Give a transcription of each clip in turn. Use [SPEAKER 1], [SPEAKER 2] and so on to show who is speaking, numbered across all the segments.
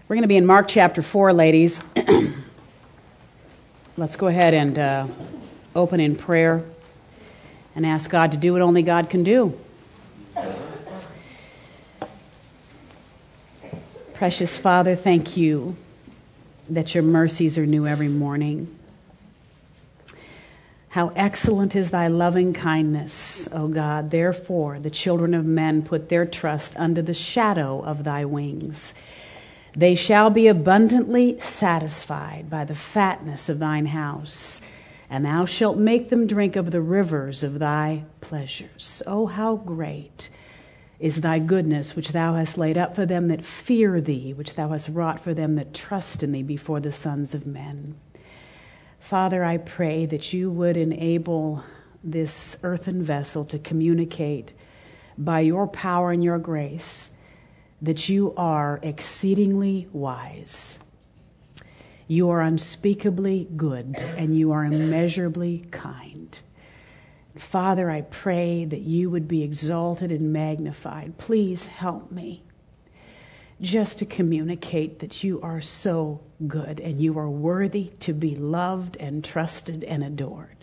[SPEAKER 1] We're going to be in Mark chapter 4, ladies. Let's go ahead and open in prayer and ask God to do what only God can do. Precious Father, thank you that your mercies are new every morning. How excellent is thy loving kindness, O God. Therefore, the children of men put their trust under the shadow of thy wings. They shall be abundantly satisfied by the fatness of thine house, and thou shalt make them drink of the rivers of thy pleasures. Oh, how great is thy goodness, which thou hast laid up for them that fear thee, which thou hast wrought for them that trust in thee before the sons of men. Father, I pray that you would enable this earthen vessel to communicate by your power and your grace that you are exceedingly wise. You are unspeakably good, and you are immeasurably kind. Father, I pray that you would be exalted and magnified. Please help me just to communicate that you are so good and you are worthy to be loved and trusted and adored.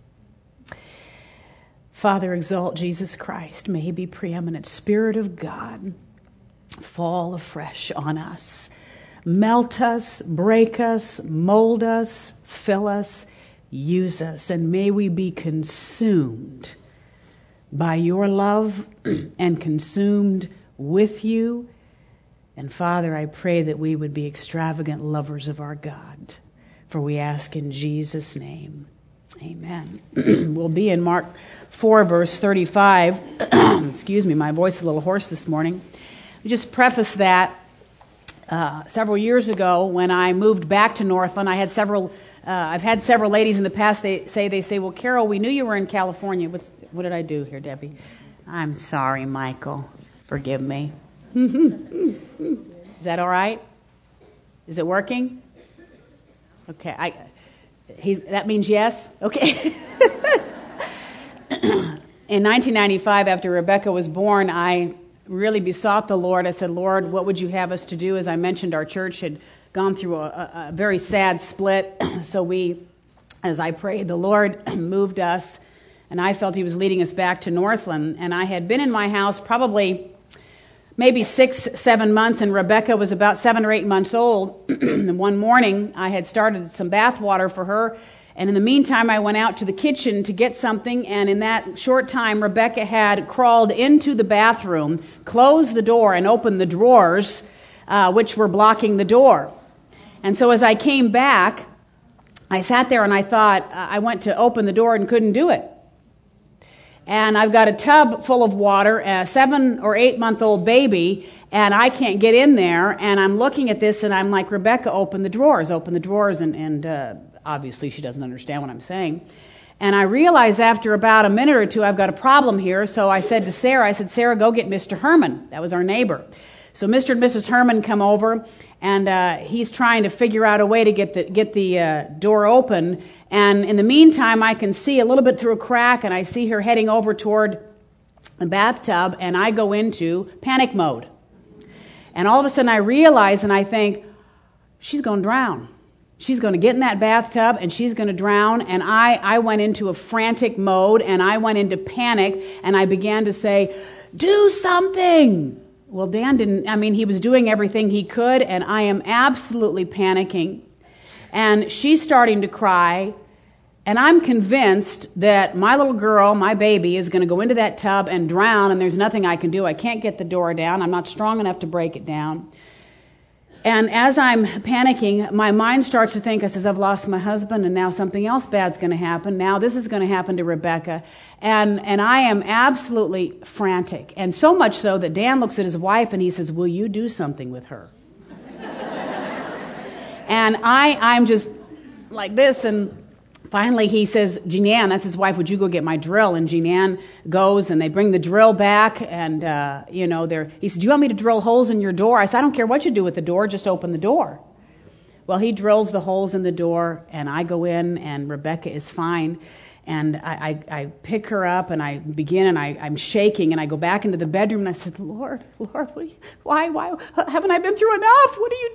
[SPEAKER 1] Father, exalt Jesus Christ. May he be preeminent. Spirit of God, fall afresh on us. Melt us, break us, mold us, fill us, use us, and may we be consumed by your love and consumed with you. And Father, I pray that we would be extravagant lovers of our God, for we ask in Jesus' name. Amen. We'll be in Mark 4, verse 35. Excuse me, my voice is a little hoarse this morning. We just preface that several years ago when I moved back to Northland, I've had several ladies in the past, they say, well, Carol, we knew you were in California. What did I do here, Debbie? I'm sorry, Michael. Forgive me. Is that all right? Is it working? Okay. That means yes? Okay. In 1995, after Rebecca was born, I really besought the Lord. I said, Lord, what would you have us to do? As I mentioned, our church had gone through a very sad split. So as I prayed, the Lord moved us, and I felt he was leading us back to Northland. And I had been in my house probably maybe 6-7 months, and Rebecca was about 7 or 8 months old. And one morning, I had started some bath water for her, and in the meantime, I went out to the kitchen to get something, and in that short time, Rebecca had crawled into the bathroom, closed the door, and opened the drawers, which were blocking the door. And so as I came back, I sat there and I thought, I went to open the door and couldn't do it. And I've got a tub full of water, a 7 or 8 month old baby, and I can't get in there. And I'm looking at this and I'm like, Rebecca, open the drawers, and obviously she doesn't understand what I'm saying. And I realized after about a minute or two, I've got a problem here. So I said to Sarah, Sarah, go get Mr. Herman. That was our neighbor. So Mr. and Mrs. Herman come over, and he's trying to figure out a way to get the door open. And in the meantime, I can see a little bit through a crack, and I see her heading over toward the bathtub, and I go into panic mode. And all of a sudden I realize, and I think, she's going to drown. She's going to get in that bathtub, and she's going to drown. And I went into a frantic mode, and I went into panic, and I began to say, do something. Well, Dan he was doing everything he could, and I am absolutely panicking. And she's starting to cry, and I'm convinced that my little girl, my baby, is going to go into that tub and drown, and there's nothing I can do. I can't get the door down. I'm not strong enough to break it down. And as I'm panicking, my mind starts to think, I've lost my husband, and now something else bad's going to happen. Now this is going to happen to Rebecca. And I am absolutely frantic. And so much so that Dan looks at his wife and he says, will you do something with her? And I'm just like this, and finally he says, Jean-Ann, that's his wife, would you go get my drill? And Jean-Ann goes, and they bring the drill back, and he said, do you want me to drill holes in your door? I said, I don't care what you do with the door, just open the door. Well, he drills the holes in the door, and I go in, and Rebecca is fine. And I pick her up, and I begin, and I'm shaking, and I go back into the bedroom, and I said, Lord, why haven't I been through enough? What are you doing?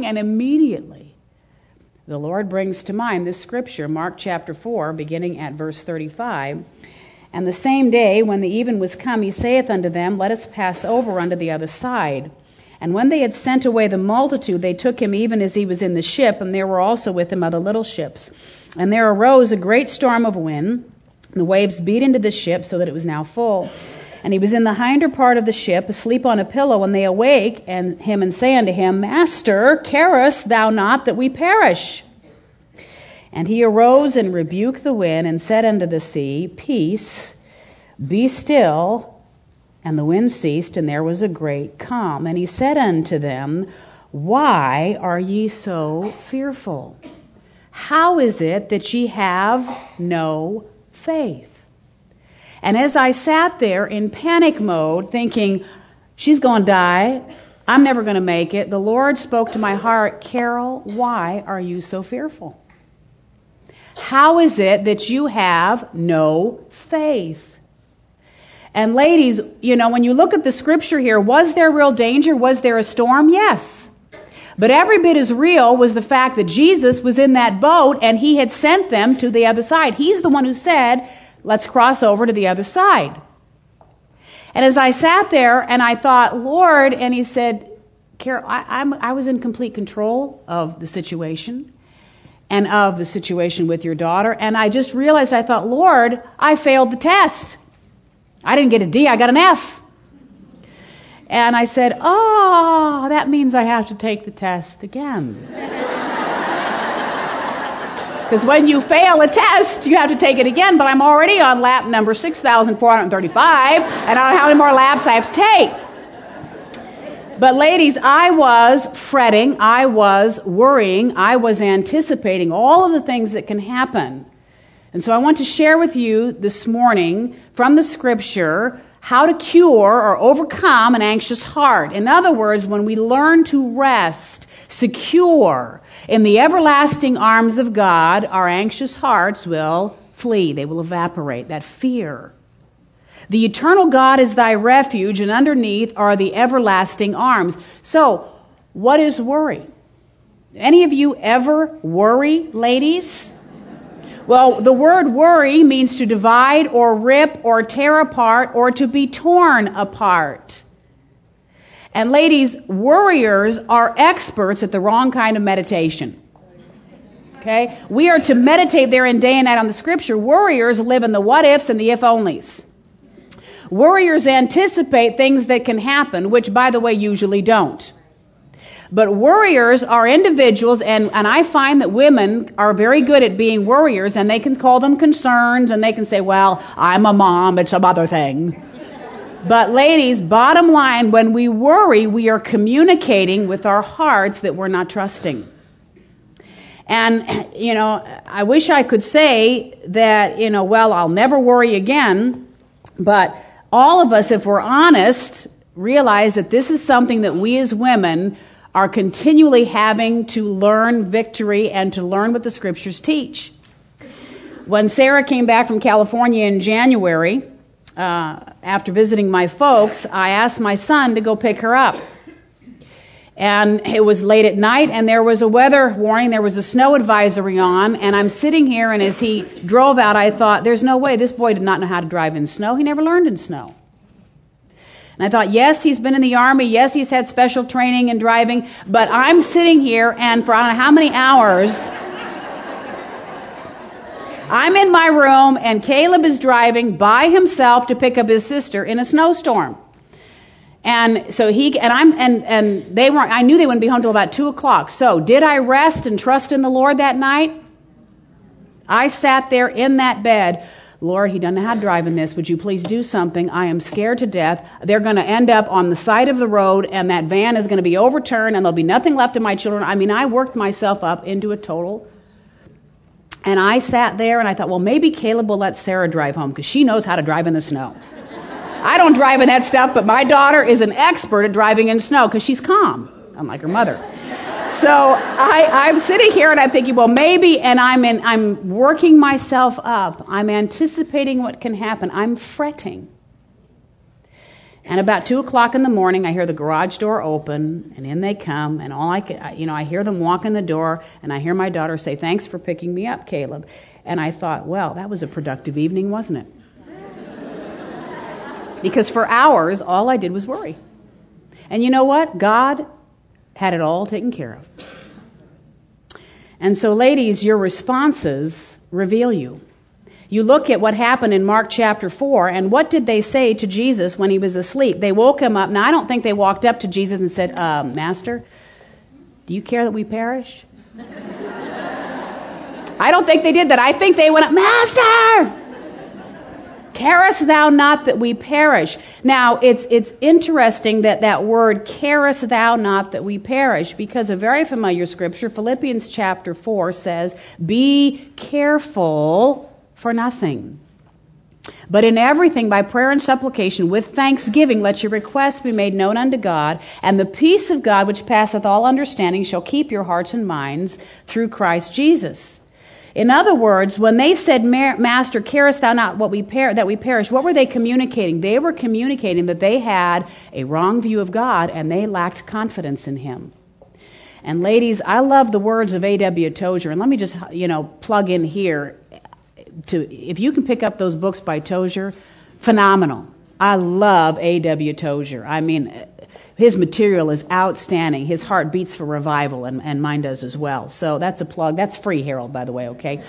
[SPEAKER 1] and immediately the Lord brings to mind this scripture, Mark chapter 4, beginning at verse 35. And the same day, when the even was come, he saith unto them, Let us pass over unto the other side. And when they had sent away the multitude, they took him even as he was in the ship, and there were also with him other little ships. And there arose a great storm of wind. The waves beat into the ship, so that it was now full. And he was in the hinder part of the ship, asleep on a pillow, and they awake and say unto him, Master, carest thou not that we perish? And he arose and rebuked the wind, and said unto the sea, Peace, be still. And the wind ceased, and there was a great calm. And he said unto them, Why are ye so fearful? How is it that ye have no faith? And as I sat there in panic mode, thinking, she's going to die, I'm never going to make it, the Lord spoke to my heart, Carol, why are you so fearful? How is it that you have no faith? And ladies, when you look at the scripture here, was there real danger? Was there a storm? Yes. But every bit as real was the fact that Jesus was in that boat and he had sent them to the other side. He's the one who said, let's cross over to the other side. And as I sat there and I thought, Lord, and he said, Carol, I was in complete control of the situation and of the situation with your daughter. And I just realized, I thought, Lord, I failed the test. I didn't get a D, I got an F. And I said, that means I have to take the test again. Because when you fail a test, you have to take it again, but I'm already on lap number 6,435, and I don't know how many more laps I have to take. But ladies, I was fretting, I was worrying, I was anticipating all of the things that can happen. And so I want to share with you this morning from the scripture how to cure or overcome an anxious heart. In other words, when we learn to rest, secure in the everlasting arms of God, our anxious hearts will flee. They will evaporate. That fear. The eternal God is thy refuge, and underneath are the everlasting arms. So, what is worry? Any of you ever worry, ladies? Well, the word worry means to divide or rip or tear apart or to be torn apart. And ladies, worriers are experts at the wrong kind of meditation. Okay? We are to meditate therein day and night on the scripture. Worriers live in the what ifs and the if onlys. Worriers anticipate things that can happen, which, by the way, usually don't. But worriers are individuals, and I find that women are very good at being worriers, and they can call them concerns, and they can say, well, I'm a mom, it's some other thing. But ladies, bottom line, when we worry, we are communicating with our hearts that we're not trusting. And, I wish I could say that, well, I'll never worry again, but all of us, if we're honest, realize that this is something that we as women are continually having to learn victory and to learn what the scriptures teach. When Sarah came back from California in January, after visiting my folks, I asked my son to go pick her up. And it was late at night, and there was a weather warning, there was a snow advisory on, and I'm sitting here, and as he drove out, I thought, there's no way, this boy did not know how to drive in snow. He never learned in snow. And I thought, yes, he's been in the Army. Yes, he's had special training in driving. But I'm sitting here, and for I don't know how many hours, I'm in my room, and Caleb is driving by himself to pick up his sister in a snowstorm. And so I knew they wouldn't be home till about 2:00. So did I rest and trust in the Lord that night? I sat there in that bed. Lord, he doesn't know how to drive in this. Would you please do something? I am scared to death. They're going to end up on the side of the road, and that van is going to be overturned, and there'll be nothing left of my children. I worked myself up into a total. And I sat there, and I thought, well, maybe Caleb will let Sarah drive home, because she knows how to drive in the snow. I don't drive in that stuff, but my daughter is an expert at driving in snow, because she's calm, unlike her mother. So I'm sitting here and I'm thinking, well, maybe, and I'm working myself up. I'm anticipating what can happen. I'm fretting. And about 2 o'clock in the morning, I hear the garage door open, and in they come, and I hear them walk in the door, and I hear my daughter say, "Thanks for picking me up, Caleb." And I thought, well, that was a productive evening, wasn't it? Because for hours, all I did was worry. And you know what? God had it all taken care of. And so, ladies, your responses reveal you. You look at what happened in Mark chapter 4, and what did they say to Jesus when he was asleep? They woke him up. Now, I don't think they walked up to Jesus and said, "Master, do you care that we perish?" I don't think they did that. I think they went up, "Master, carest thou not that we perish?" Now, it's interesting that word, "carest thou not that we perish," because a very familiar scripture, Philippians chapter 4, says, "Be careful for nothing, but in everything by prayer and supplication with thanksgiving let your requests be made known unto God, and the peace of God which passeth all understanding shall keep your hearts and minds through Christ Jesus." In other words, when they said, "Master, carest thou not that we perish," what were they communicating? They were communicating that they had a wrong view of God and they lacked confidence in Him. And ladies, I love the words of A.W. Tozer, and let me just plug in here. If you can pick up those books by Tozer, phenomenal. I love A.W. Tozer. I mean, his material is outstanding. His heart beats for revival, and mine does as well. So that's a plug. That's free, Harold, by the way, okay?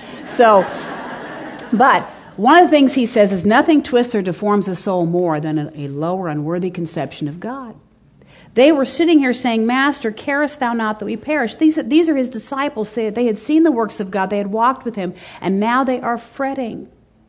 [SPEAKER 1] But one of the things he says is nothing twists or deforms a soul more than a low or unworthy conception of God. They were sitting here saying, "Master, carest thou not that we perish?" These are his disciples. They had seen the works of God. They had walked with him, and now they are fretting.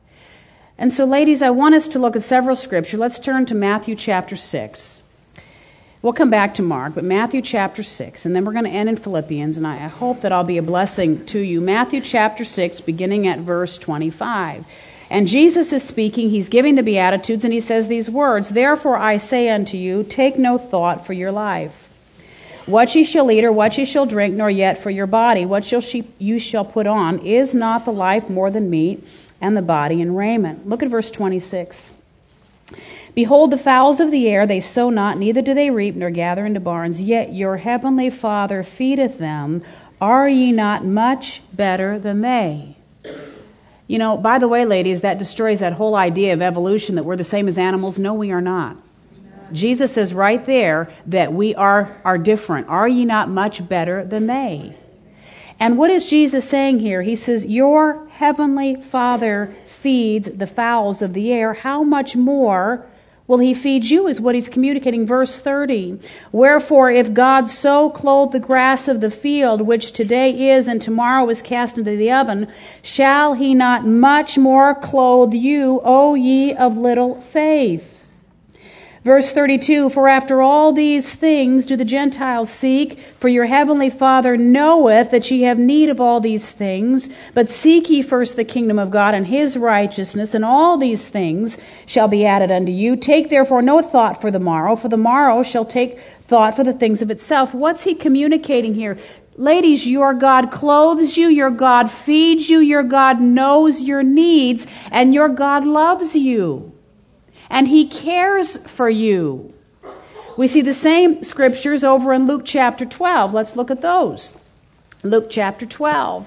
[SPEAKER 1] And so, ladies, I want us to look at several scriptures. Let's turn to Matthew chapter 6. We'll come back to Mark, but Matthew chapter 6, and then we're going to end in Philippians, and I hope that I'll be a blessing to you. Matthew chapter 6, beginning at verse 25. And Jesus is speaking, he's giving the Beatitudes, and he says these words, "Therefore I say unto you, take no thought for your life, what ye shall eat or what ye shall drink, nor yet for your body, what you shall put on. Is not the life more than meat, and the body in raiment?" Look at verse 26. "Behold the fowls of the air, they sow not, neither do they reap, nor gather into barns, yet your heavenly Father feedeth them. Are ye not much better than they?" You know, by the way, ladies, that destroys that whole idea of evolution, that we're the same as animals. No, we are not. Jesus says right there that we are different. Are ye not much better than they? And what is Jesus saying here? He says, your heavenly Father feeds the fowls of the air. How much more will he feed you, is what he's communicating. Verse 30, "Wherefore, if God so clothe the grass of the field, which today is and tomorrow is cast into the oven, shall he not much more clothe you, O ye of little faith?" Verse 32, "For after all these things do the Gentiles seek, for your heavenly Father knoweth that ye have need of all these things. But seek ye first the kingdom of God and his righteousness, and all these things shall be added unto you. Take therefore no thought for the morrow shall take thought for the things of itself." What's he communicating here? Ladies, your God clothes you, your God feeds you, your God knows your needs, and your God loves you. And he cares for you. We see the same scriptures over in Luke chapter 12. Let's look at those. Luke chapter 12.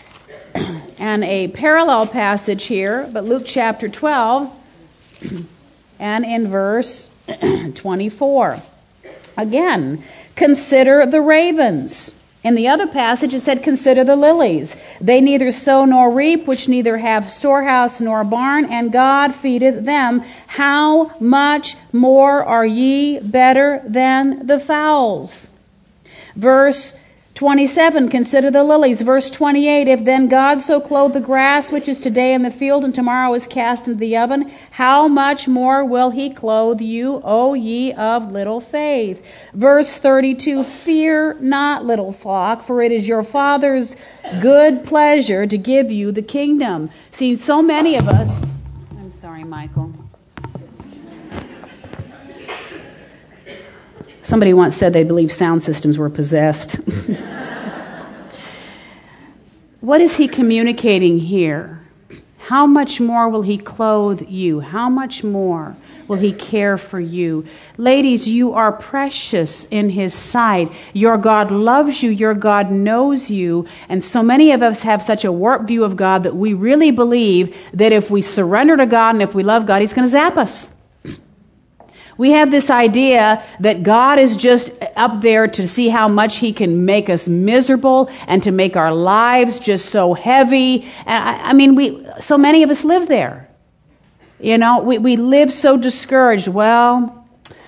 [SPEAKER 1] And a parallel passage here, but Luke chapter 12 and in verse 24. Again, "Consider the ravens." In the other passage, it said, "Consider the lilies. They neither sow nor reap, which neither have storehouse nor barn, and God feedeth them. How much more are ye better than the fowls?" Verse 27, "Consider the lilies." Verse 28, "If then God so clothe the grass which is today in the field and tomorrow is cast into the oven, how much more will he clothe you, O ye of little faith?" Verse 32, "Fear not, little flock, for it is your Father's good pleasure to give you the kingdom." See, so many of us... I'm sorry, Michael. Somebody once said they believed sound systems were possessed. What is he communicating here? how much more will he clothe you? How much more will he care for you? Ladies, you are precious in his sight. Your God loves you. Your God knows you. And so many of us have such a warped view of God that we really believe that if we surrender to God and if we love God, he's going to zap us. We have this idea that God is just up there to see how much he can make us miserable and to make our lives just so heavy. So many of us live there. We live so discouraged. Well,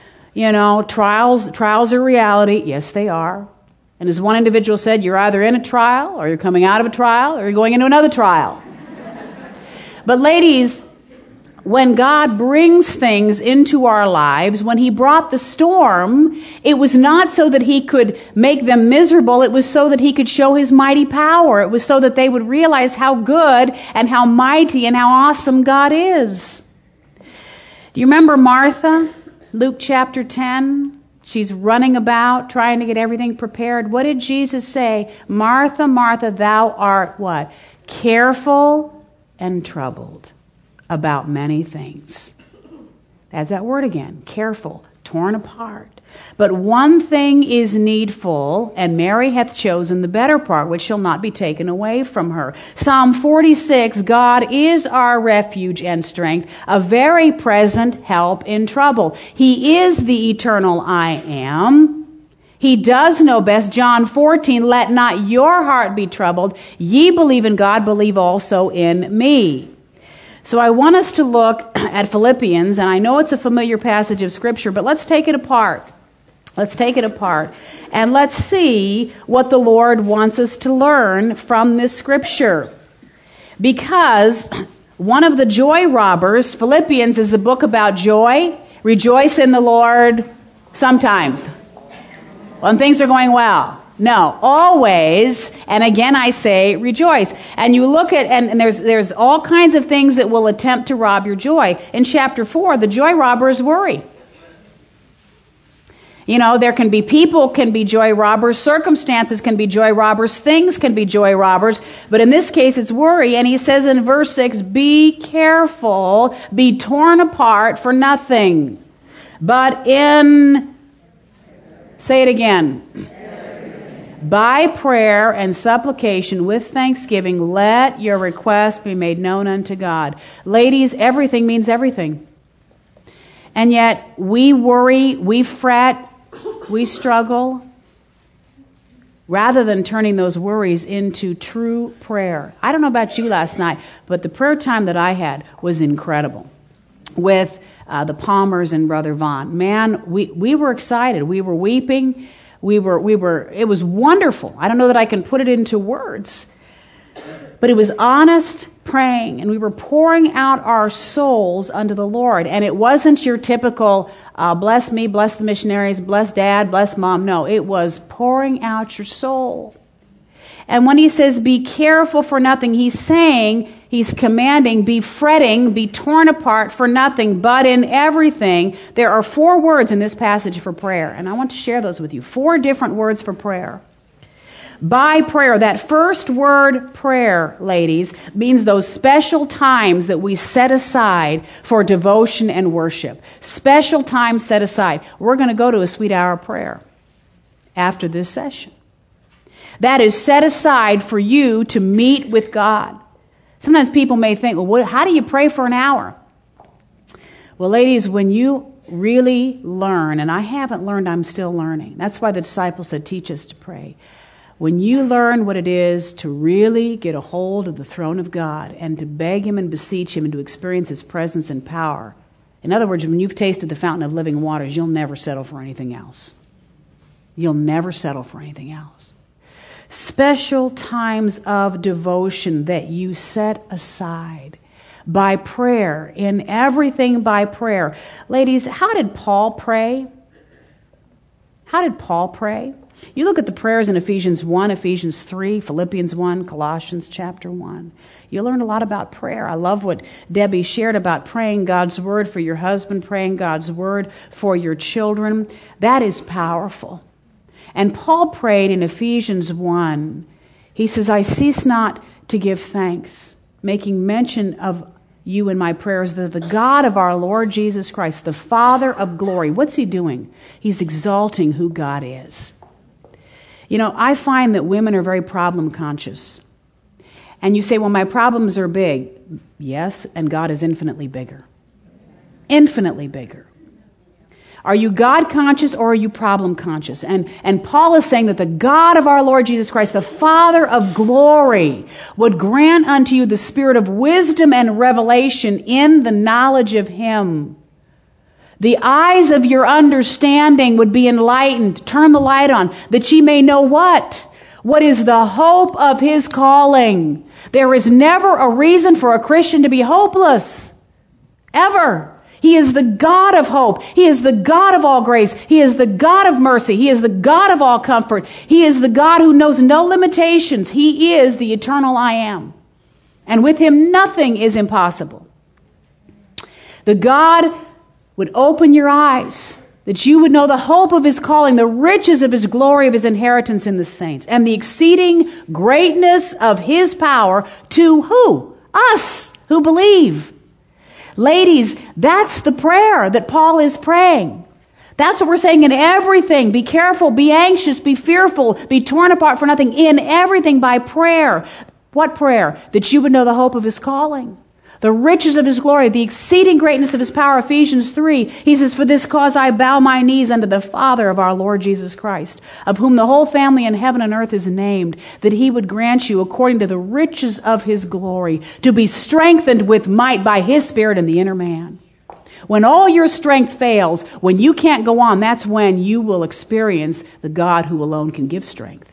[SPEAKER 1] trials are reality. Yes, they are. And as one individual said, you're either in a trial or you're coming out of a trial or you're going into another trial. But ladies, when God brings things into our lives, when he brought the storm, it was not so that he could make them miserable. It was so that he could show his mighty power. It was so that they would realize how good and how mighty and how awesome God is. Do you remember Martha? Luke chapter 10. She's running about trying to get everything prepared. What did Jesus say? Martha, Martha, thou art what? Careful and troubled about many things. That's that word again. Careful, torn apart. But one thing is needful, and Mary hath chosen the better part, which shall not be taken away from her. Psalm 46, God is our refuge and strength, a very present help in trouble. He is the eternal I am. He does know best. John 14, let not your heart be troubled. Ye believe in God, believe also in me. So I want us to look at Philippians, and I know it's a familiar passage of Scripture, but let's take it apart. Let's take it apart, and let's see what the Lord wants us to learn from this Scripture. Because one of the joy robbers, Philippians is the book about joy. Rejoice in the Lord sometimes, when things are going well. No, always, and again I say, rejoice. And you look at, and there's all kinds of things that will attempt to rob your joy. In chapter 4, the joy robber is worry. There can be people can be joy robbers, circumstances can be joy robbers, things can be joy robbers, but in this case it's worry. And he says in verse 6, be careful, be torn apart for nothing, but say it again, by prayer and supplication with thanksgiving, let your request be made known unto God. Ladies, everything means everything. And yet we worry, we fret, we struggle, rather than turning those worries into true prayer. I don't know about you last night, but the prayer time that I had was incredible with the Palmers and Brother Vaughn. Man, we were excited. We were weeping. It was wonderful. I don't know that I can put it into words, but it was honest praying, and we were pouring out our souls unto the Lord. And it wasn't your typical, bless me, bless the missionaries, bless Dad, bless Mom. No, it was pouring out your soul. And when he says, be careful for nothing, he's commanding, be fretting, be torn apart for nothing, but in everything. There are 4 words in this passage for prayer, and I want to share those with you. 4 different words for prayer. By prayer, that first word, prayer, ladies, means those special times that we set aside for devotion and worship. Special times set aside. We're going to go to a sweet hour of prayer after this session. That is set aside for you to meet with God. Sometimes people may think, well, how do you pray for an hour? Well, ladies, when you really learn, and I haven't learned, I'm still learning. That's why the disciples said, teach us to pray. When you learn what it is to really get a hold of the throne of God and to beg Him and beseech Him and to experience His presence and power. In other words, when you've tasted the fountain of living waters, you'll never settle for anything else. You'll never settle for anything else. Special times of devotion that you set aside by prayer, in everything by prayer. Ladies, how did Paul pray? How did Paul pray? You look at the prayers in Ephesians 1, Ephesians 3, Philippians 1, Colossians chapter 1. You learn a lot about prayer. I love what Debbie shared about praying God's word for your husband, praying God's word for your children. That is powerful. And Paul prayed in Ephesians 1. He says, I cease not to give thanks. making mention of you in my prayers, that the God of our Lord Jesus Christ, the Father of glory, what's he doing? He's exalting who God is. You know, I find that women are very problem conscious. And you say, well, my problems are big. Yes, and God is infinitely bigger. Infinitely bigger. Are you God conscious or are you problem conscious? And Paul is saying that the God of our Lord Jesus Christ, the Father of glory, would grant unto you the spirit of wisdom and revelation in the knowledge of him. The eyes of your understanding would be enlightened. Turn the light on, that ye may know what? What is the hope of his calling? There is never a reason for a Christian to be hopeless. Ever. He is the God of hope. He is the God of all grace. He is the God of mercy. He is the God of all comfort. He is the God who knows no limitations. He is the eternal I am. And with him, nothing is impossible. The God would open your eyes, that you would know the hope of his calling, the riches of his glory, of his inheritance in the saints, and the exceeding greatness of his power to who? Us who believe. Ladies, that's the prayer that Paul is praying. That's what we're saying in everything. Be careful, be anxious, be fearful, be torn apart for nothing. In everything by prayer. What prayer? That you would know the hope of his calling, the riches of his glory, the exceeding greatness of his power. Ephesians 3, he says, for this cause I bow my knees unto the Father of our Lord Jesus Christ, of whom the whole family in heaven and earth is named, that he would grant you, according to the riches of his glory, to be strengthened with might by his Spirit in the inner man. When all your strength fails, when you can't go on, that's when you will experience the God who alone can give strength.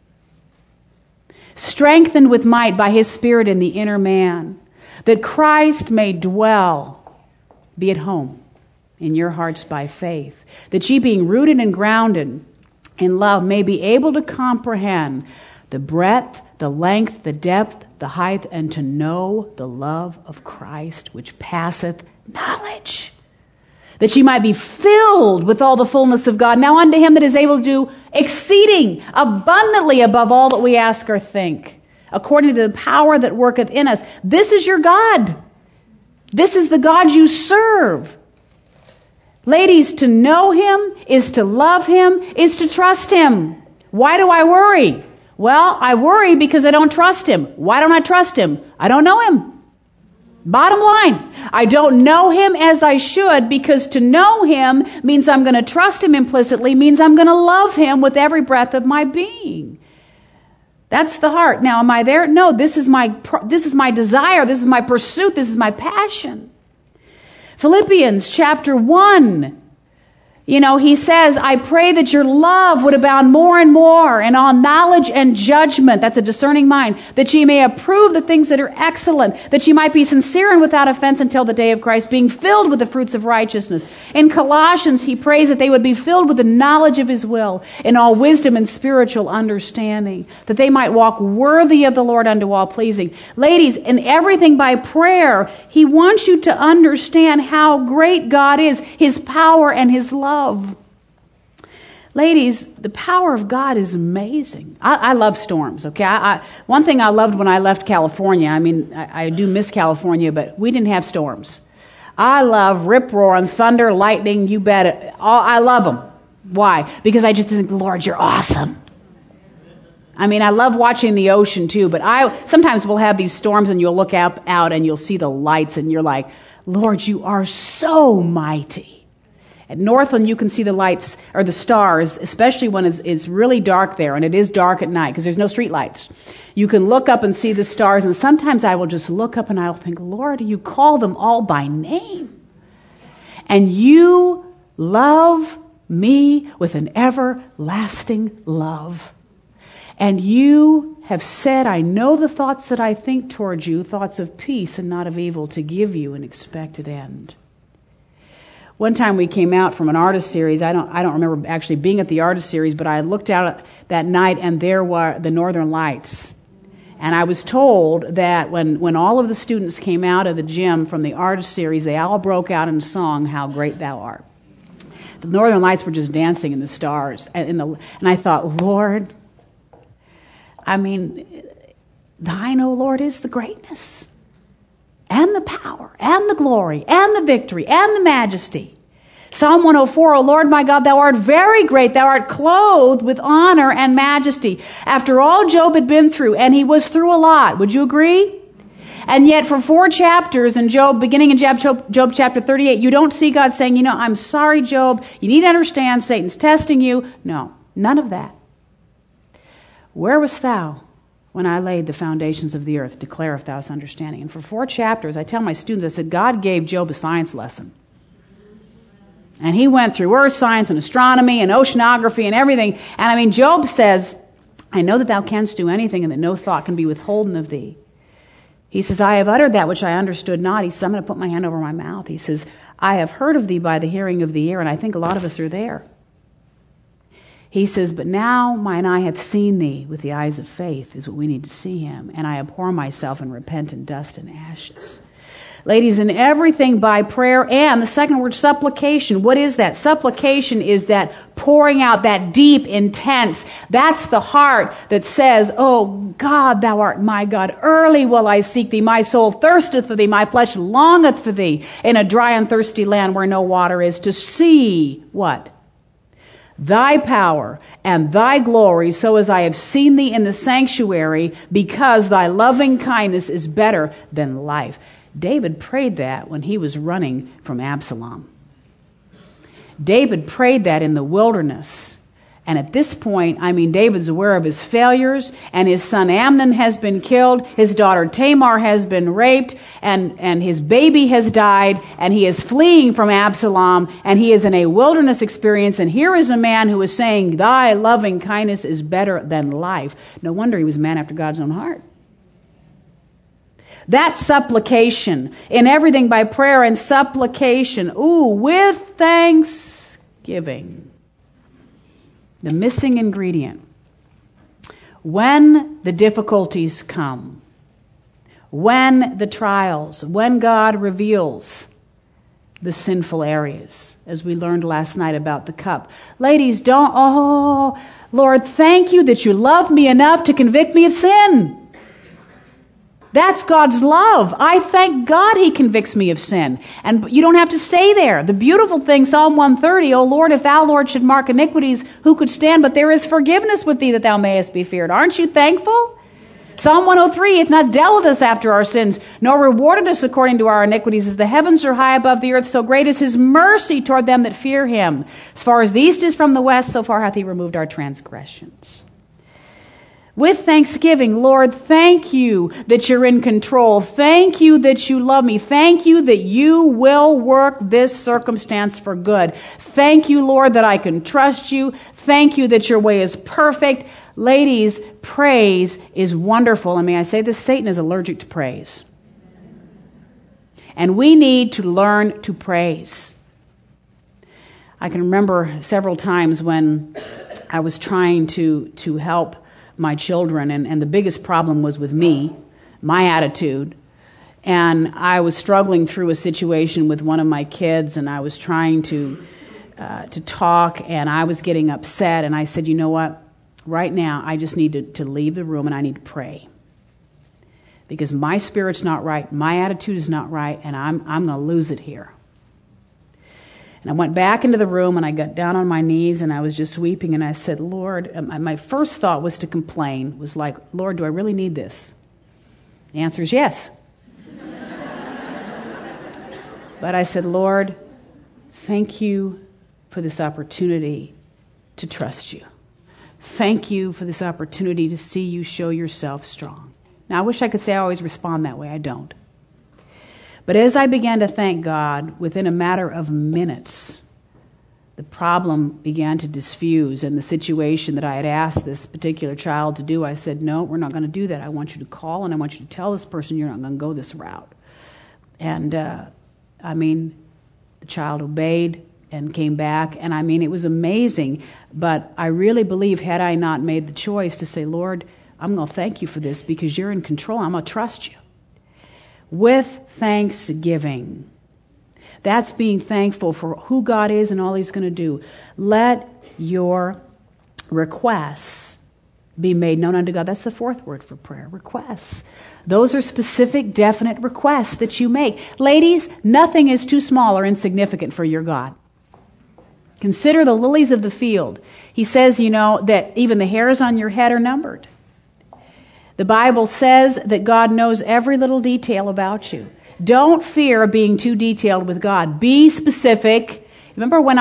[SPEAKER 1] Strengthened with might by his Spirit in the inner man, that Christ may dwell, be at home, in your hearts by faith, that ye being rooted and grounded in love may be able to comprehend the breadth, the length, the depth, the height, and to know the love of Christ, which passeth knowledge, that ye might be filled with all the fullness of God. Now unto him that is able to do exceeding abundantly above all that we ask or think, according to the power that worketh in us. This is your God. This is the God you serve. Ladies, to know him is to love him, is to trust him. Why do I worry? Well, I worry because I don't trust him. Why don't I trust him? I don't know him. Bottom line, I don't know him as I should, because to know him means I'm going to trust him implicitly, means I'm going to love him with every breath of my being. That's the heart. Now, am I there? No, this is my desire. This is my pursuit. This is my passion. Philippians chapter 1. He says, I pray that your love would abound more and more in all knowledge and judgment. That's a discerning mind. That ye may approve the things that are excellent. That ye might be sincere and without offense until the day of Christ, being filled with the fruits of righteousness. In Colossians, he prays that they would be filled with the knowledge of his will, in all wisdom and spiritual understanding. That they might walk worthy of the Lord unto all pleasing. Ladies, in everything by prayer, he wants you to understand how great God is, his power and his love. Ladies, the power of God is amazing. I love storms, okay? One thing I loved when I left California, I do miss California, but we didn't have storms. I love rip-roaring thunder, lightning, you bet it. I love them. Why? Because I just think, Lord, you're awesome. I love watching the ocean too, but sometimes we'll have these storms and you'll look out and you'll see the lights and you're like, Lord, you are so mighty. At Northland, you can see the lights or the stars, especially when it's really dark there, and it is dark at night because there's no street lights. You can look up and see the stars, and sometimes I will just look up and I'll think, Lord, you call them all by name. And you love me with an everlasting love. And you have said, I know the thoughts that I think towards you, thoughts of peace and not of evil, to give you an expected end. One time we came out from an artist series. I don't remember actually being at the artist series, but I looked out that night and there were the Northern Lights. And I was told that when all of the students came out of the gym from the artist series, they all broke out in song, How Great Thou Art. The Northern Lights were just dancing in the stars. And I thought, Lord, thine, O Lord, is the greatness. and the power and the glory and the victory and the majesty. Psalm 104, O Lord my God, thou art very great. Thou art clothed with honor and majesty. After all Job had been through, and he was through a lot, would you agree? And yet for 4 chapters in Job, beginning in Job chapter 38, you don't see God saying, I'm sorry, Job. You need to understand Satan's testing you. No, none of that. Where wast thou when I laid the foundations of the earth? Declare if thou hast understanding. And for 4 chapters, I tell my students, I said, God gave Job a science lesson. And he went through earth science and astronomy and oceanography and everything. And Job says, I know that thou canst do anything and that no thought can be withholden of thee. He says, I have uttered that which I understood not. He says, I'm going to put my hand over my mouth. He says, I have heard of thee by the hearing of the ear, and I think a lot of us are there. He says, but now mine eye hath seen thee with the eyes of faith, is what we need to see him. And I abhor myself and repent in dust and ashes. Ladies, in everything by prayer and the second word, supplication. What is that? Supplication is that pouring out, that deep, intense. That's the heart that says, oh God, thou art my God. Early will I seek thee. My soul thirsteth for thee. My flesh longeth for thee in a dry and thirsty land where no water is, to see what? Thy power and thy glory, so as I have seen thee in the sanctuary, because thy loving kindness is better than life. David prayed that when he was running from Absalom. David prayed that in the wilderness. And at this point, David's aware of his failures, and his son Amnon has been killed, his daughter Tamar has been raped, and his baby has died, and he is fleeing from Absalom, and he is in a wilderness experience, and here is a man who is saying, thy loving kindness is better than life. No wonder he was a man after God's own heart. That supplication, in everything by prayer and supplication, with thanksgiving. The missing ingredient. When the difficulties come, when the trials, when God reveals the sinful areas, as we learned last night about the cup. Ladies, Lord, thank you that you love me enough to convict me of sin. That's God's love. I thank God he convicts me of sin. And you don't have to stay there. The beautiful thing, Psalm 130, O Lord, if thou, Lord, should mark iniquities, who could stand? But there is forgiveness with thee that thou mayest be feared. Aren't you thankful? Psalm 103, hath not dealt with us after our sins, nor rewarded us according to our iniquities. As the heavens are high above the earth, so great is his mercy toward them that fear him. As far as the east is from the west, so far hath he removed our transgressions. With thanksgiving, Lord, thank you that you're in control. Thank you that you love me. Thank you that you will work this circumstance for good. Thank you, Lord, that I can trust you. Thank you that your way is perfect. Ladies, praise is wonderful. And may I say this, Satan is allergic to praise. And we need to learn to praise. I can remember several times when I was trying to help my children, and the biggest problem was with me, my attitude. And I was struggling through a situation with one of my kids, and I was trying to talk, and I was getting upset, and I said, you know what? Right now, I just need to leave the room, and I need to pray. Because my spirit's not right, my attitude is not right, and I'm going to lose it here. And I went back into the room, and I got down on my knees, and I was just weeping, and I said, Lord, my first thought was to complain, was like, Lord, do I really need this? The answer is yes. But I said, Lord, thank you for this opportunity to trust you. Thank you for this opportunity to see you show yourself strong. Now, I wish I could say I always respond that way. I don't. But as I began to thank God, within a matter of minutes, the problem began to diffuse. And the situation that I had asked this particular child to do, I said, no, we're not going to do that. I want you to call, and I want you to tell this person you're not going to go this route. And, the child obeyed and came back. And, it was amazing. But I really believe, had I not made the choice to say, Lord, I'm going to thank you for this because you're in control. I'm going to trust you. With thanksgiving. That's being thankful for who God is and all he's going to do. Let your requests be made known unto God. That's the fourth word for prayer, requests. Those are specific, definite requests that you make. Ladies, nothing is too small or insignificant for your God. Consider the lilies of the field. He says, that even the hairs on your head are numbered. The Bible says that God knows every little detail about you. Don't fear being too detailed with God. Be specific. Remember when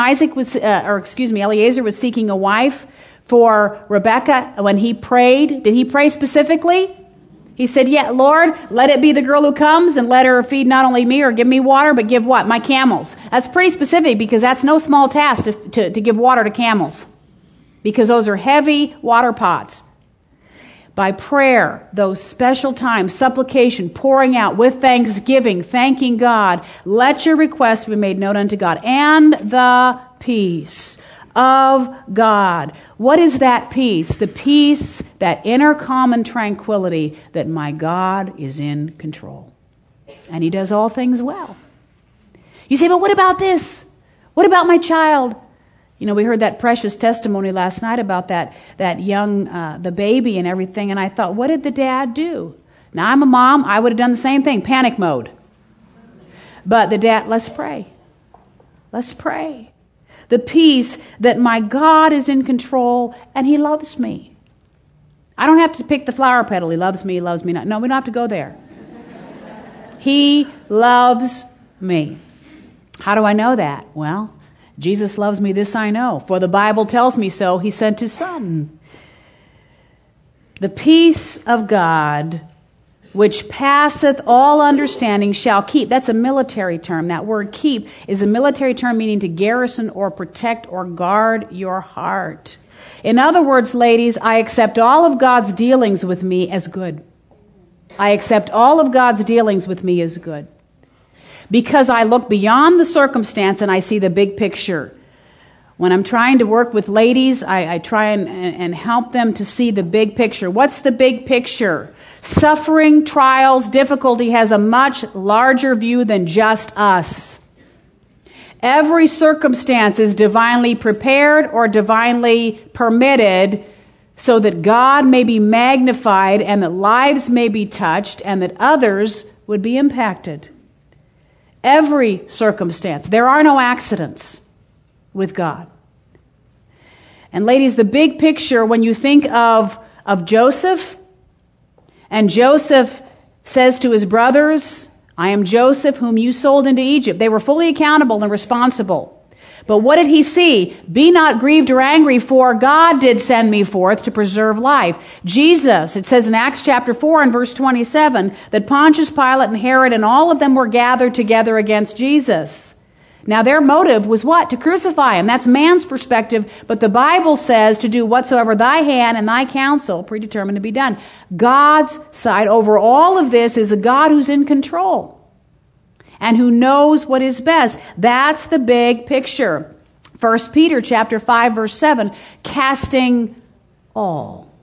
[SPEAKER 1] Eliezer was seeking a wife for Rebekah, when he prayed, did he pray specifically? He said, yeah, Lord, let it be the girl who comes and let her feed not only me or give me water, but give what? My camels. That's pretty specific because that's no small task to give water to camels because those are heavy water pots. By prayer, those special times, supplication, pouring out with thanksgiving, thanking God, let your requests be made known unto God. And the peace of God. What is that peace? The peace, that inner calm and tranquility that my God is in control. And He does all things well. You say, but what about this? What about my child? We heard that precious testimony last night about that young, the baby and everything, and I thought, what did the dad do? Now, I'm a mom. I would have done the same thing, panic mode. But the dad, let's pray. Let's pray. The peace that my God is in control and He loves me. I don't have to pick the flower petal. He loves me not. No, we don't have to go there. He loves me. How do I know that? Well, Jesus loves me, this I know, for the Bible tells me so. He sent His Son. The peace of God, which passeth all understanding, shall keep. That's a military term. That word keep is a military term meaning to garrison or protect or guard your heart. In other words, ladies, I accept all of God's dealings with me as good. I accept all of God's dealings with me as good. Because I look beyond the circumstance and I see the big picture. When I'm trying to work with ladies, I try and help them to see the big picture. What's the big picture? Suffering, trials, difficulty has a much larger view than just us. Every circumstance is divinely prepared or divinely permitted so that God may be magnified and that lives may be touched and that others would be impacted. Every circumstance. There are no accidents with God. And ladies, the big picture, when you think of Joseph, and Joseph says to his brothers, I am Joseph whom you sold into Egypt. They were fully accountable and responsible. But what did he see? Be not grieved or angry, for God did send me forth to preserve life. Jesus, it says in Acts chapter 4 and verse 27, that Pontius Pilate and Herod and all of them were gathered together against Jesus. Now their motive was what? To crucify Him. That's man's perspective. But the Bible says to do whatsoever thy hand and thy counsel predetermined to be done. God's side over all of this is a God who's in control and who knows what is best. That's the big picture. 1 Peter chapter 5 verse 7, casting all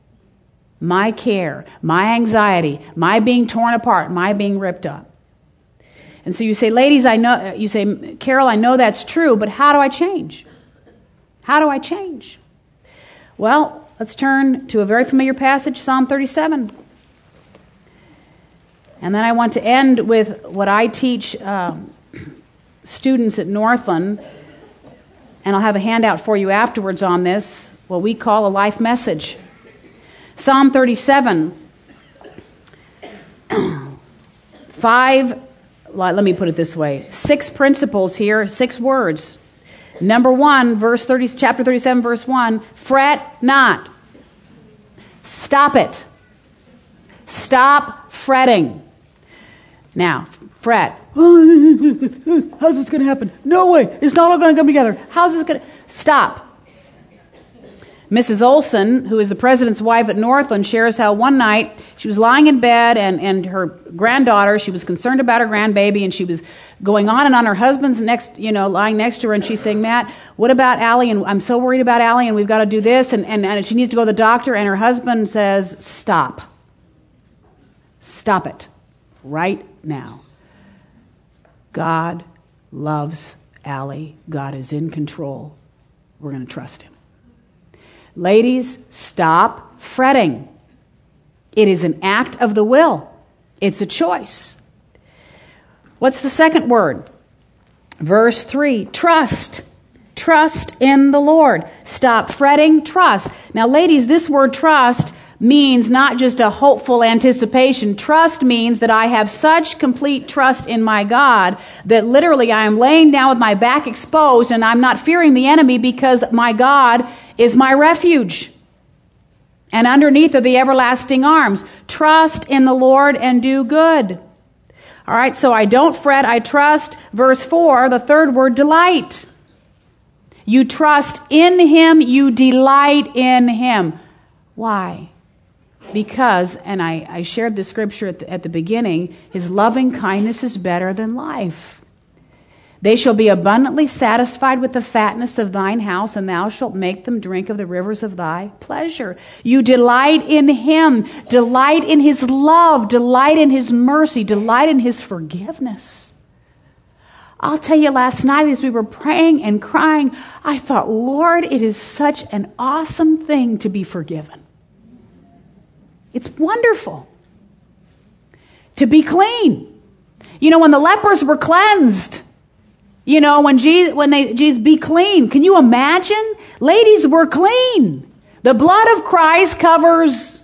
[SPEAKER 1] my care, my anxiety, my being torn apart, my being ripped up. And so you say, ladies, Carol, I know that's true, but how do I change? How do I change? Well, let's turn to a very familiar passage, Psalm 37. And then I want to end with what I teach students at Northland, and I'll have a handout for you afterwards on this, what we call a life message. Psalm 37, let me put it this way, 6 principles here, 6 words. Number 1, chapter 37, verse 1, fret not. Stop it. Stop fretting. Now, fret. How's this going to happen? No way. It's not all going to come together. How's this going to... Stop. Mrs. Olson, who is the president's wife at Northland, shares how one night she was lying in bed and her granddaughter, she was concerned about her grandbaby, and she was going on and on. Her husband's lying next to her, and she's saying, Matt, what about Allie? And I'm so worried about Allie, and we've got to do this, and she needs to go to the doctor. And her husband says, stop. Stop it. Right now. God loves Allie. God is in control. We're going to trust Him. Ladies, stop fretting. It is an act of the will. It's a choice. What's the second word? Verse 3, trust. Trust in the Lord. Stop fretting, trust. Now, ladies, this word trust means not just a hopeful anticipation. Trust means that I have such complete trust in my God that literally I am laying down with my back exposed and I'm not fearing the enemy because my God is my refuge. And underneath are the everlasting arms. Trust in the Lord and do good. All right, so I don't fret, I trust. Verse 4, the third word, delight. You trust in Him, you delight in Him. Why? Because, and I shared the scripture at the beginning, His loving kindness is better than life. They shall be abundantly satisfied with the fatness of thine house, and thou shalt make them drink of the rivers of thy pleasure. You delight in Him, delight in His love, delight in His mercy, delight in His forgiveness. I'll tell you, last night as we were praying and crying, I thought, Lord, it is such an awesome thing to be forgiven. It's wonderful to be clean. You know, when the lepers were cleansed, you know, when Jesus be clean, can you imagine? Ladies were clean. The blood of Christ covers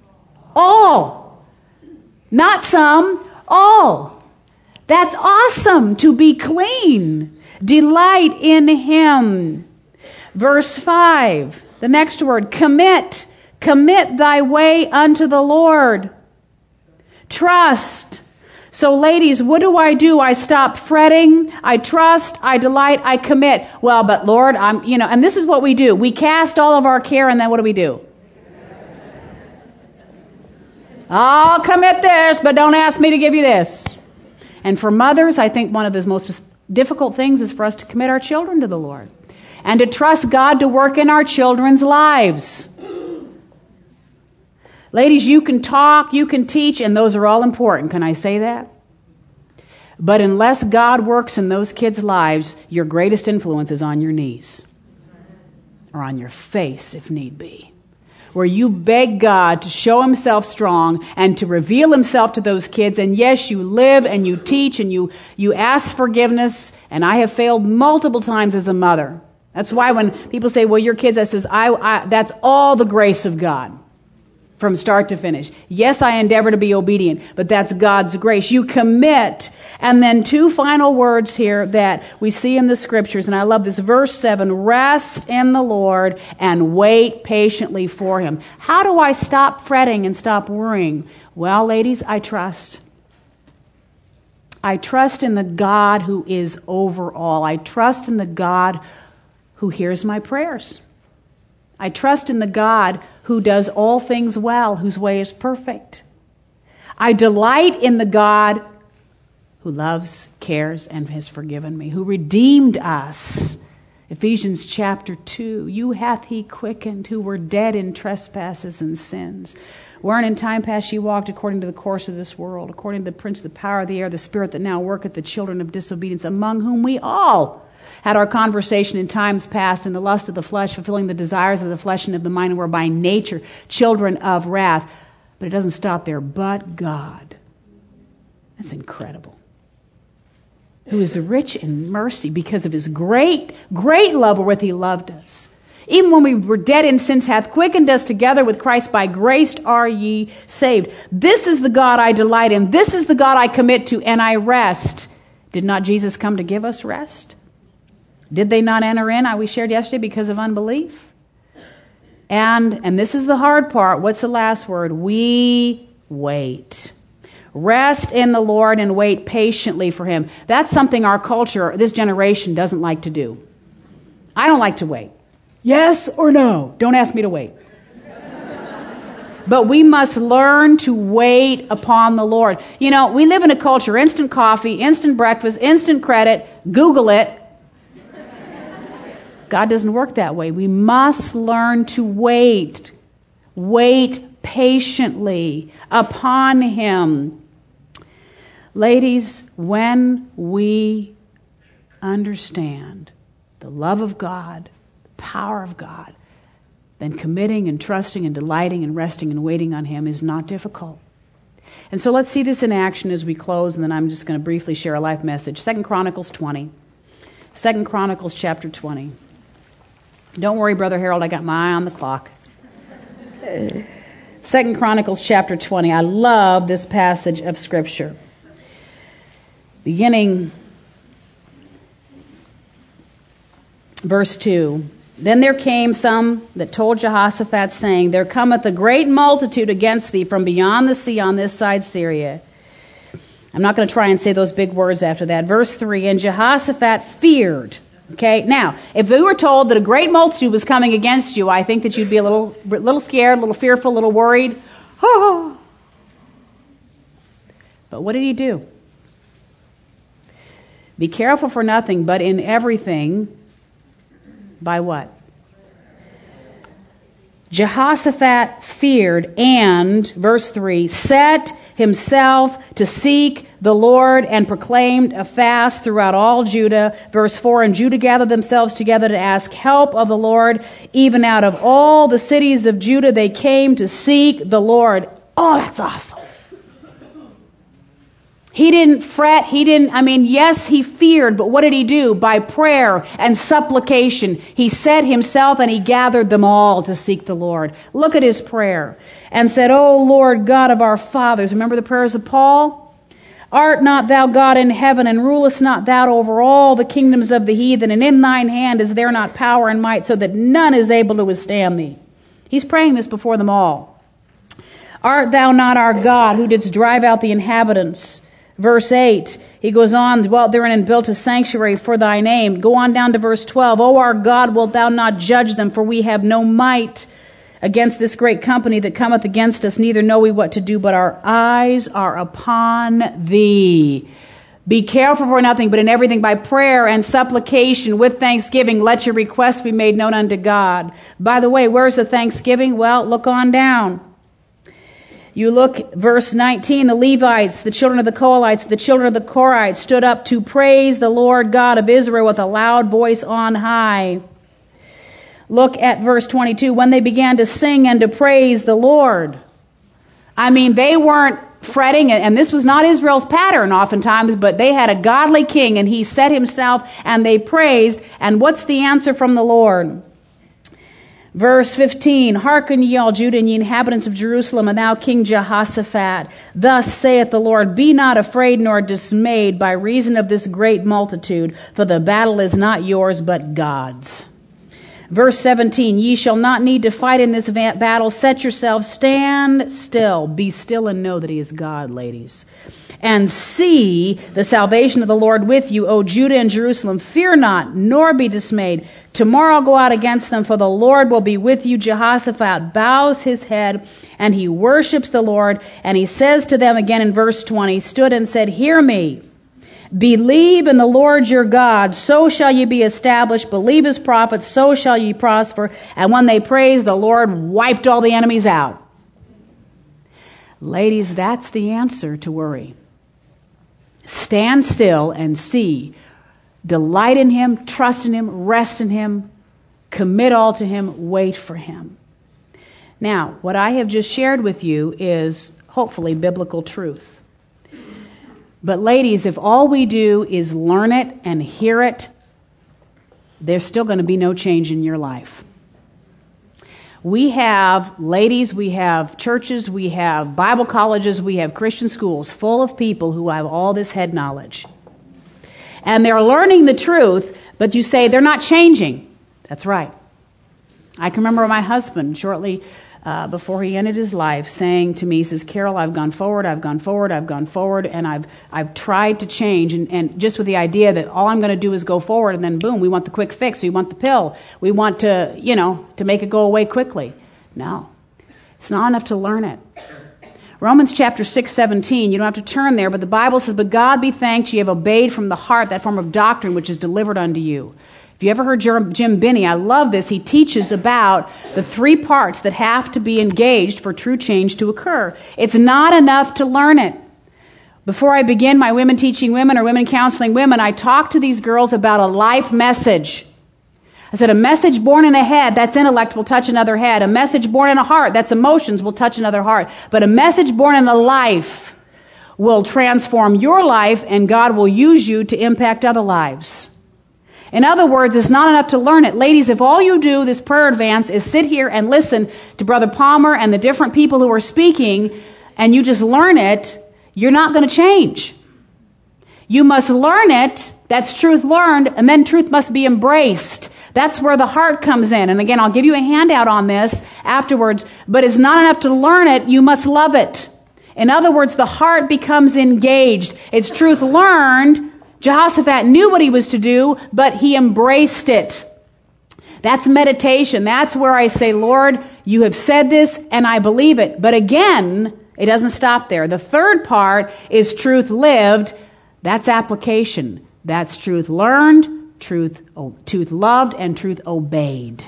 [SPEAKER 1] all. Not some, all. That's awesome to be clean. Delight in Him. Verse 5, the next word, commit. Commit thy way unto the Lord. Trust. So ladies, what do? I stop fretting. I trust. I delight. I commit. Well, but Lord, and this is what we do. We cast all of our care and then what do? I'll commit this, but don't ask me to give you this. And for mothers, I think one of the most difficult things is for us to commit our children to the Lord and to trust God to work in our children's lives. Ladies, you can talk, you can teach, and those are all important. Can I say that? But unless God works in those kids' lives, your greatest influence is on your knees or on your face, if need be, where you beg God to show Himself strong and to reveal Himself to those kids. And yes, you live and you teach and you ask forgiveness. And I have failed multiple times as a mother. That's why when people say, well, your kids, I says, that's all the grace of God. From start to finish. Yes, I endeavor to be obedient, but that's God's grace. You commit. And then two final words here that we see in the scriptures, and I love this. Verse 7, rest in the Lord and wait patiently for Him. How do I stop fretting and stop worrying? Well, ladies, I trust. I trust in the God who is over all. I trust in the God who hears my prayers. I trust in the God who does all things well, whose way is perfect. I delight in the God who loves, cares, and has forgiven me, who redeemed us. Ephesians chapter 2, you hath He quickened, who were dead in trespasses and sins, wherein in time past ye walked according to the course of this world, according to the prince of the power of the air, the spirit that now worketh the children of disobedience, among whom we all had our conversation in times past in the lust of the flesh, fulfilling the desires of the flesh and of the mind, and were by nature children of wrath. But it doesn't stop there. But God. That's incredible. Who is rich in mercy because of His great, great love wherewith He loved us. Even when we were dead in sins, hath quickened us together with Christ. By grace are ye saved. This is the God I delight in. This is the God I commit to, and I rest. Did not Jesus come to give us rest? Did they not enter in? We shared yesterday because of unbelief. And this is the hard part. What's the last word? We wait. Rest in the Lord and wait patiently for Him. That's something our culture, this generation, doesn't like to do. I don't like to wait. Yes or no? Don't ask me to wait. But we must learn to wait upon the Lord. You know, we live in a culture, instant coffee, instant breakfast, instant credit, Google it. God doesn't work that way. We must learn to wait. Wait patiently upon Him. Ladies, when we understand the love of God, the power of God, then committing and trusting and delighting and resting and waiting on Him is not difficult. And so let's see this in action as we close, and then I'm just going to briefly share a life message. 2 Chronicles 20. 2 Chronicles chapter 20. Don't worry, Brother Harold, I got my eye on the clock. 2 Chronicles chapter 20. I love this passage of Scripture. Beginning verse 2. Then there came some that told Jehoshaphat, saying, There cometh a great multitude against thee from beyond the sea on this side Syria. I'm not going to try and say those big words after that. Verse 3, And Jehoshaphat feared. Okay, now, if we were told that a great multitude was coming against you, I think that you'd be a little scared, a little fearful, a little worried. Oh. But what did he do? Be careful for nothing, but in everything, by what? Jehoshaphat feared and, verse 3, set himself to seek the Lord and proclaimed a fast throughout all Judah. Verse 4, And Judah gathered themselves together to ask help of the Lord. Even out of all the cities of Judah they came to seek the Lord. Oh, that's awesome. He didn't fret. Yes, he feared, but what did he do? By prayer and supplication, he set himself and he gathered them all to seek the Lord. Look at his prayer. And said, O Lord God of our fathers. Remember the prayers of Paul? Art not thou God in heaven, and rulest not thou over all the kingdoms of the heathen? And in thine hand is there not power and might, so that none is able to withstand thee? He's praying this before them all. Art thou not our God, who didst drive out the inhabitants? Verse 8, he goes on, dwelt therein and built a sanctuary for thy name. Go on down to verse 12. O our God, wilt thou not judge them? For we have no might against this great company that cometh against us, neither know we what to do, but our eyes are upon thee. Be careful for nothing, but in everything by prayer and supplication with thanksgiving, let your requests be made known unto God. By the way, where's the thanksgiving? Well, look on down. You look, verse 19, the Levites, the children of the Kohathites, the children of the Korites stood up to praise the Lord God of Israel with a loud voice on high. Look at verse 22, when they began to sing and to praise the Lord. They weren't fretting, and this was not Israel's pattern oftentimes, but they had a godly king, and he set himself, and they praised. And what's the answer from the Lord? Verse 15, Hearken ye all Judah and ye inhabitants of Jerusalem, and thou King Jehoshaphat. Thus saith the Lord, Be not afraid nor dismayed by reason of this great multitude, for the battle is not yours but God's. Verse 17, Ye shall not need to fight in this battle. Set yourselves, stand still. Be still and know that he is God, ladies. And see the salvation of the Lord with you, O Judah and Jerusalem. Fear not, nor be dismayed. Tomorrow I'll go out against them, for the Lord will be with you. Jehoshaphat bows his head, and he worships the Lord. And he says to them again in verse 20, stood and said, Hear me. Believe in the Lord your God, so shall ye be established. Believe his prophets, so shall ye prosper. And when they praised, the Lord wiped all the enemies out. Ladies, that's the answer to worry. Stand still and see. Delight in him, trust in him, rest in him, commit all to him, wait for him. Now, what I have just shared with you is hopefully biblical truth. But ladies, if all we do is learn it and hear it, there's still going to be no change in your life. We have churches, we have Bible colleges, we have Christian schools full of people who have all this head knowledge. And they're learning the truth, but you say they're not changing. That's right. I can remember my husband shortly before he ended his life saying to me, he says, Carol, I've gone forward, and I've tried to change, and just with the idea that all I'm going to do is go forward, and then boom, we want the quick fix, we want the pill, we want to make it go away quickly. No, it's not enough to learn it. Romans chapter 6:17, you don't have to turn there, but the Bible says, But God be thanked, ye have obeyed from the heart that form of doctrine which is delivered unto you. If you ever heard Jim Binney, I love this. He teaches about the three parts that have to be engaged for true change to occur. It's not enough to learn it. Before I begin my Women Teaching Women or Women Counseling Women, I talk to these girls about a life message. I said, a message born in a head, that's intellect, will touch another head. A message born in a heart, that's emotions, will touch another heart. But a message born in a life will transform your life, and God will use you to impact other lives. In other words, it's not enough to learn it. Ladies, if all you do this prayer advance is sit here and listen to Brother Palmer and the different people who are speaking, and you just learn it, you're not going to change. You must learn it. That's truth learned, and then truth must be embraced. That's where the heart comes in. And again, I'll give you a handout on this afterwards, but it's not enough to learn it. You must love it. In other words, the heart becomes engaged. It's truth learned. Jehoshaphat knew what he was to do, but he embraced it. That's meditation. That's where I say, Lord, you have said this, and I believe it. But again, it doesn't stop there. The third part is truth lived. That's application. That's truth learned, truth loved, and truth obeyed.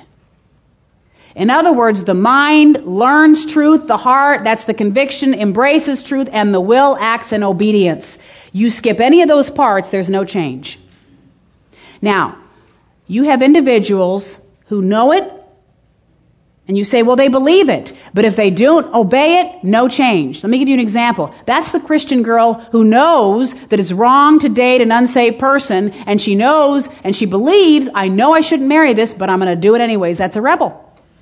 [SPEAKER 1] In other words, the mind learns truth, the heart, that's the conviction, embraces truth, and the will acts in obedience. You skip any of those parts, there's no change. Now, you have individuals who know it, and you say, well, they believe it. But if they don't obey it, no change. Let me give you an example. That's the Christian girl who knows that it's wrong to date an unsaved person, and she knows and she believes, I know I shouldn't marry this, but I'm going to do it anyways. That's a rebel.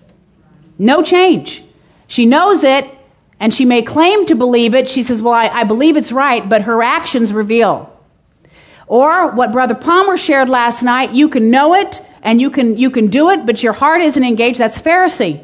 [SPEAKER 1] No change. She knows it, and she may claim to believe it. She says, well, I believe it's right, but her actions reveal. Or what Brother Palmer shared last night, you can know it, and you can do it, but your heart isn't engaged. That's Pharisee.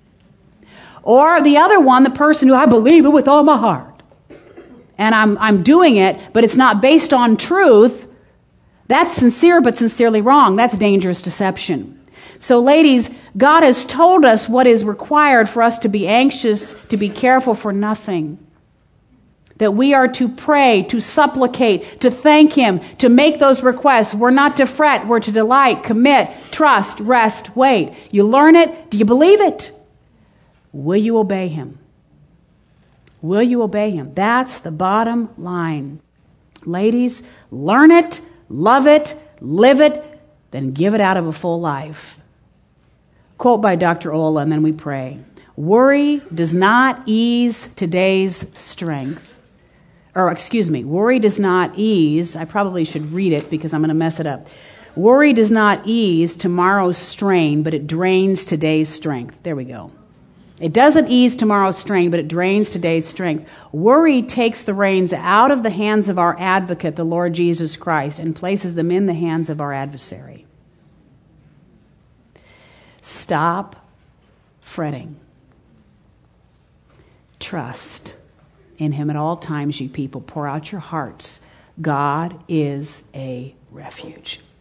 [SPEAKER 1] Or the other one, the person who, I believe it with all my heart, and I'm doing it, but it's not based on truth. That's sincere, but sincerely wrong. That's dangerous deception. So ladies, God has told us what is required for us to be anxious, to be careful for nothing. That we are to pray, to supplicate, to thank Him, to make those requests. We're not to fret, we're to delight, commit, trust, rest, wait. You learn it, do you believe it? Will you obey Him? Will you obey Him? That's the bottom line. Ladies, learn it, love it, live it, then give it out of a full life. Quote by Dr. Ola, and then we pray. Worry does not ease today's strength. Worry does not ease. I probably should read it because I'm going to mess it up. Worry does not ease tomorrow's strain, but it drains today's strength. There we go. It doesn't ease tomorrow's strain, but it drains today's strength. Worry takes the reins out of the hands of our advocate, the Lord Jesus Christ, and places them in the hands of our adversary. Stop fretting. Trust in Him at all times, you people. Pour out your hearts. God is a refuge.